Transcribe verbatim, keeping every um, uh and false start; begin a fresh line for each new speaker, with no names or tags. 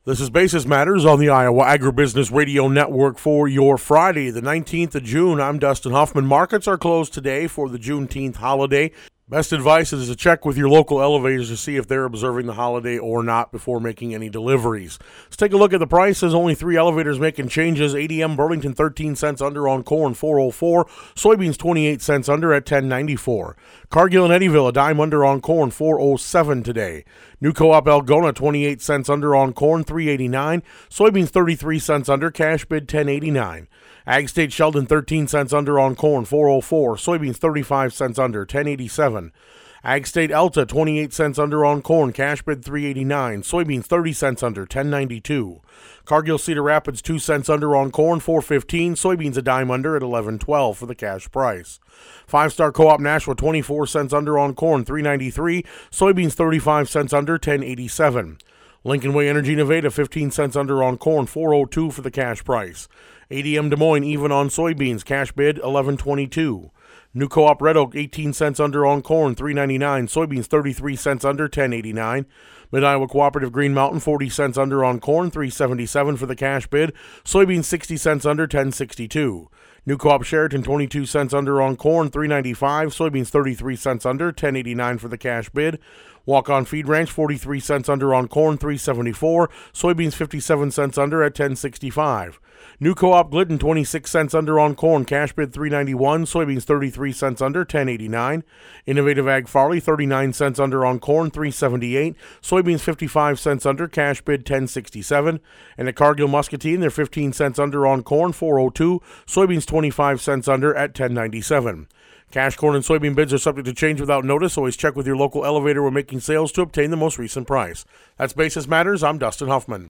This is Basis Matters on the Iowa Agribusiness Radio Network for your Friday, the nineteenth of June. I'm Dustin Huffman. Markets are closed today for the Juneteenth holiday. Best advice is to check with your local elevators to see if they're observing the holiday or not before making any deliveries. Let's take a look at the prices. Only three elevators making changes. A D M Burlington thirteen cents under on corn, four oh four. Soybeans twenty-eight cents under at ten ninety-four. Cargill and Eddyville a dime under on corn, four oh seven today. New Co-op Algona twenty-eight cents under on corn, three eighty-nine. Soybeans thirty-three cents under, cash bid ten eighty-nine. Ag State Sheldon thirteen cents under on corn, four oh four. Soybeans thirty-five cents under, ten eighty-seven. Ag State Elta twenty-eight cents under on corn, cash bid three eighty-nine. Soybeans thirty cents under, ten ninety-two. Cargill Cedar Rapids two cents under on corn, four fifteen. Soybeans a dime under at eleven twelve for the cash price. Five Star Co-op Nashua twenty-four cents under on corn, three ninety-three. Soybeans thirty-five cents under, ten eighty-seven. Lincoln Way Energy Nevada fifteen cents under on corn, four oh two for the cash price. A D M Des Moines even on soybeans, cash bid eleven twenty-two. New Co-op Red Oak eighteen cents under on corn, three ninety-nine. Soybeans thirty-three cents under, ten eighty-nine. Mid-Iowa Cooperative Green Mountain forty cents under on corn, three seventy-seven for the cash bid. Soybeans sixty cents under, ten sixty-two. New Co-op Sheraton twenty-two cents under on corn, three ninety-five. Soybeans thirty-three cents under, ten eighty-nine for the cash bid. Walk-On Feed Ranch forty-three cents under on corn, three seventy-four. Soybeans fifty-seven cents under at ten sixty-five. New Co-op Glidden twenty-six cents under on corn, cash bid three ninety-one. Soybeans thirty-three cents under, ten eighty-nine. Innovative Ag Farley thirty-nine cents under on corn, three seventy-eight. Soybeans fifty-five cents under, cash bid ten sixty-seven. And at Cargill Muscatine, they're fifteen cents under on corn, four oh two. Soybeans twenty-five cents under at ten ninety-seven. Cash corn and soybean bids are subject to change without notice. Always check with your local elevator when making sales to obtain the most recent price. That's Basis Matters. I'm Dustin Huffman.